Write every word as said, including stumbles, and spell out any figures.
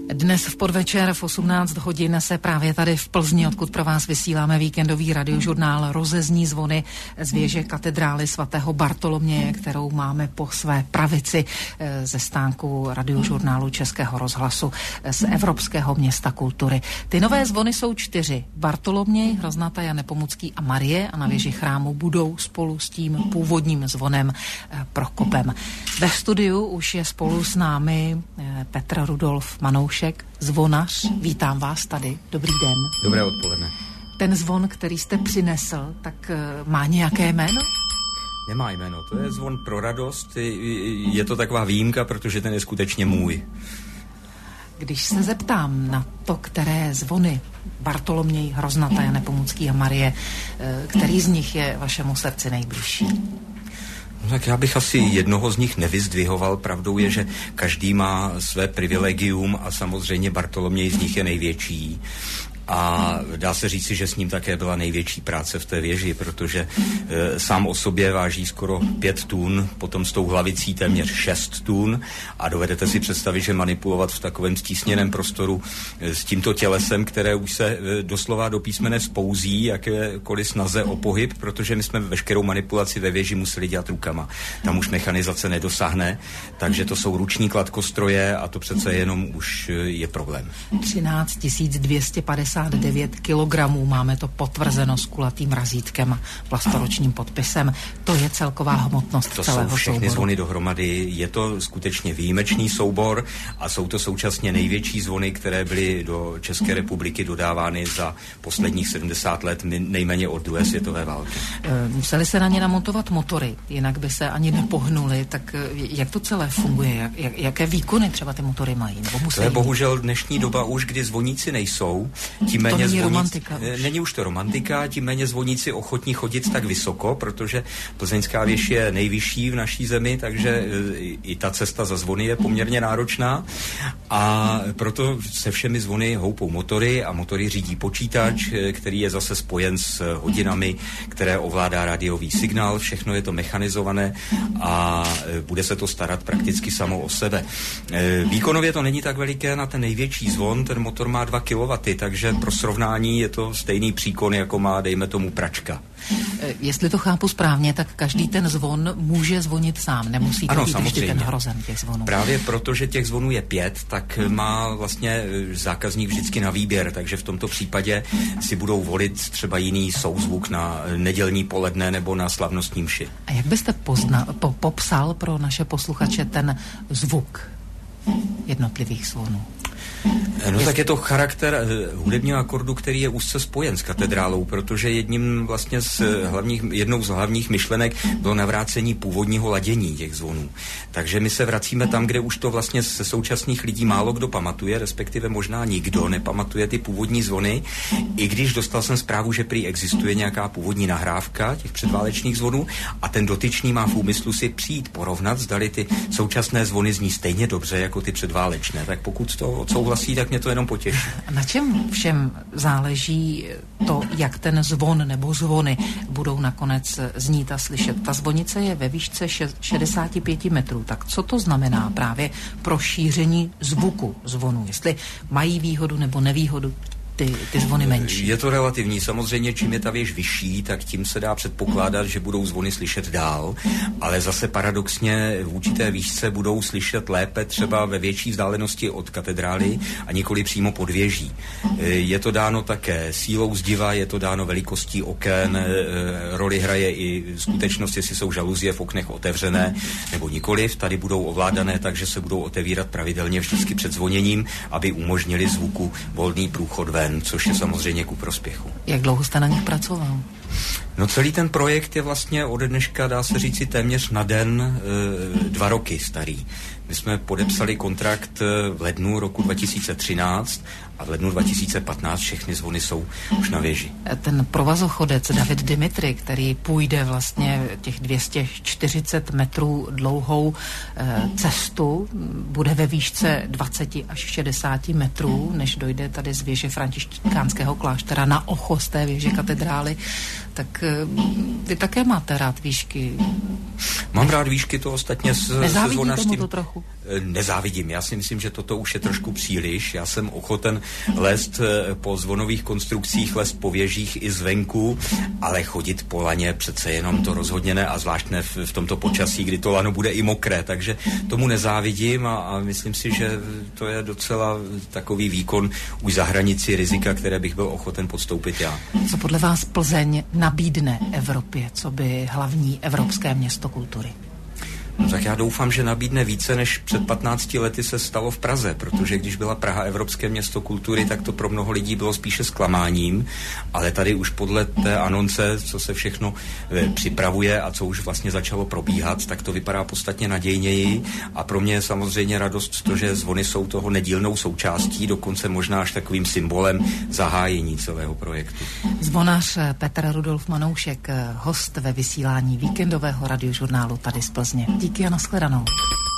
Dnes v podvečer v osmnáct hodin se právě tady v Plzni, odkud pro vás vysíláme víkendový radiožurnál, rozezní zvony z věže katedrály svatého Bartoloměje, kterou máme po své pravici ze stánku radiožurnálu Českého rozhlasu z Evropského města kultury. Ty nové zvony jsou čtyři. Bartoloměj, Hroznata, Jan Nepomucký a Marie a na věži chrámu budou spolu s tím původním zvonem Prokopem. Ve studiu už je spolu s námi Petr Rudolf Manoušek, zvonař. Vítám vás tady. Dobrý den. Dobré odpoledne. Ten zvon, který jste přinesl, tak má nějaké jméno? Nemá jméno, to je zvon pro radost. Je to taková výjimka, protože ten je skutečně můj. Když se zeptám na to, které zvony Bartoloměj, Hroznata, Jan Nepomucký a Marie, který z nich je vašemu srdci nejbližší? No tak já bych asi jednoho z nich nevyzdvihoval. Pravdou je, že každý má své privilegium a samozřejmě Bartoloměj z nich je největší. A dá se říci, že s ním také byla největší práce v té věži, protože e, sám o sobě váží skoro pět tun, potom s tou hlavicí téměř šest tun a dovedete si představit, že manipulovat v takovém stísněném prostoru e, s tímto tělesem, které už se e, doslova do písmene spouzí, jakékoliv snaze o pohyb, protože my jsme veškerou manipulaci ve věži museli dělat rukama. Tam už mechanizace nedosáhne, takže to jsou ruční kladkostroje a to přece jenom už je problém. třináct tisíc dvě stě padesát devět kilogramů, máme to potvrzeno s kulatým razítkem a vlastoročním podpisem. To je celková hmotnost to celého souboru. To jsou všechny zvony dohromady. Je to skutečně výjimečný soubor a jsou to současně největší zvony, které byly do České republiky dodávány za posledních sedmdesát let, nejméně od druhé světové války. Museli se na ně namontovat motory, jinak by se ani nepohnuli. Tak jak to celé funguje? Jak, jak, jaké výkony třeba ty motory mají? Nebo to je bohužel dnešní doba už, kdy zvoníci nejsou. Tím méně to není zvoníci, romantika už. Není už to romantika, tím méně zvoníci ochotní chodit tak vysoko, protože plzeňská věž je nejvyšší v naší zemi, takže i ta cesta za zvony je poměrně náročná a proto se všemi zvony houpou motory a motory řídí počítač, který je zase spojen s hodinami, které ovládá rádiový signál, všechno je to mechanizované a bude se to starat prakticky samo o sebe. Výkonově to není tak veliké na ten největší zvon, ten motor má dva kilowatty, takže pro srovnání je to stejný příkon, jako má, dejme tomu, pračka. Jestli to chápu správně, tak každý ten zvon může zvonit sám, nemusí to ano, být vždy ten hrozen těch zvonů. Právě proto, že těch zvonů je pět, tak má vlastně zákazník vždycky na výběr, takže v tomto případě si budou volit třeba jiný souzvuk na nedělní poledne nebo na slavnostní mši. A jak byste pozna, po, popsal pro naše posluchače ten zvuk jednotlivých zvonů? No tak je to charakter hudebního akordu, který je úzce spojen s katedrálou, protože jedním vlastně z hlavních, jednou z hlavních myšlenek bylo navrácení původního ladění těch zvonů. Takže my se vracíme tam, kde už to vlastně ze současných lidí málo kdo pamatuje, respektive možná nikdo nepamatuje ty původní zvony, i když dostal jsem zprávu, že prý existuje nějaká původní nahrávka těch předválečných zvonů a ten dotyčný má v úmyslu si přijít porovnat, zdali ty současné zvony zní stejně dobře jako ty předválečné. Tak pokud to odsouhlasí, tak mě to jenom potěší. Na čem všem záleží to, jak ten zvon nebo zvony budou nakonec znít a slyšet? Ta zvonice je ve výšce šedesát pět metrů. Tak co to znamená právě pro šíření zvuku zvonu? Jestli mají výhodu nebo nevýhodu ty, ty zvony menší? Je to relativní. Samozřejmě, čím je ta věž vyšší, tak tím se dá předpokládat, že budou zvony slyšet dál, ale zase paradoxně v určité výšce budou slyšet lépe třeba ve větší vzdálenosti od katedrály a nikoli přímo pod věží. Je to dáno také sílou zdiva, je to dáno velikostí oken, roli hraje i skutečnost, jestli jsou žaluzie v oknech otevřené nebo nikoliv. Tady budou ovládané tak, že se budou otevírat pravidelně vždycky před zvoněním, aby umožnili zvuku volný průchod ven, což je samozřejmě ku prospěchu. Jak dlouho jste na nich pracoval? No celý ten projekt je vlastně od dneška, dá se říci, téměř na den e, dva roky starý. My jsme podepsali kontrakt v lednu roku dva tisíce třináct a v lednu dva tisíce patnáct všechny zvony jsou už na věži. Ten provazochodec David Dimitri, který půjde vlastně těch dvě stě čtyřicet metrů dlouhou e, cestu, bude ve výšce dvacet až šedesát metrů, než dojde tady z věže františkánského kláštera na oko z té věže katedrály. tak vy také máte rád výšky. Mám rád výšky, to ostatně s, se zvonařstvím. To trochu? Nezávidím. Já si myslím, že toto už je trošku příliš. Já jsem ochoten lézt po zvonových konstrukcích, lézt po věžích i zvenku, ale chodit po laně přece jenom to rozhodně ne, a zvlášť ne v, v tomto počasí, kdy to lano bude i mokré, takže tomu nezávidím a, a myslím si, že to je docela takový výkon už za hranici rizika, které bych byl ochoten podstoupit já. Co podle vás Plzeň nabídne Evropě, co by hlavní evropské město kultury? No, tak já doufám, že nabídne více, než před patnácti lety se stalo v Praze, protože když byla Praha Evropské město kultury, tak to pro mnoho lidí bylo spíše zklamáním, ale tady už podle té anonce, co se všechno e, připravuje a co už vlastně začalo probíhat, tak to vypadá podstatně nadějněji a pro mě je samozřejmě radost to, že zvony jsou toho nedílnou součástí, dokonce možná až takovým symbolem zahájení celého projektu. Zvonař Petr Rudolf Manoušek, host ve vysílání víkendového radiožurnálu tady z Plzně. Díky a nashledanou.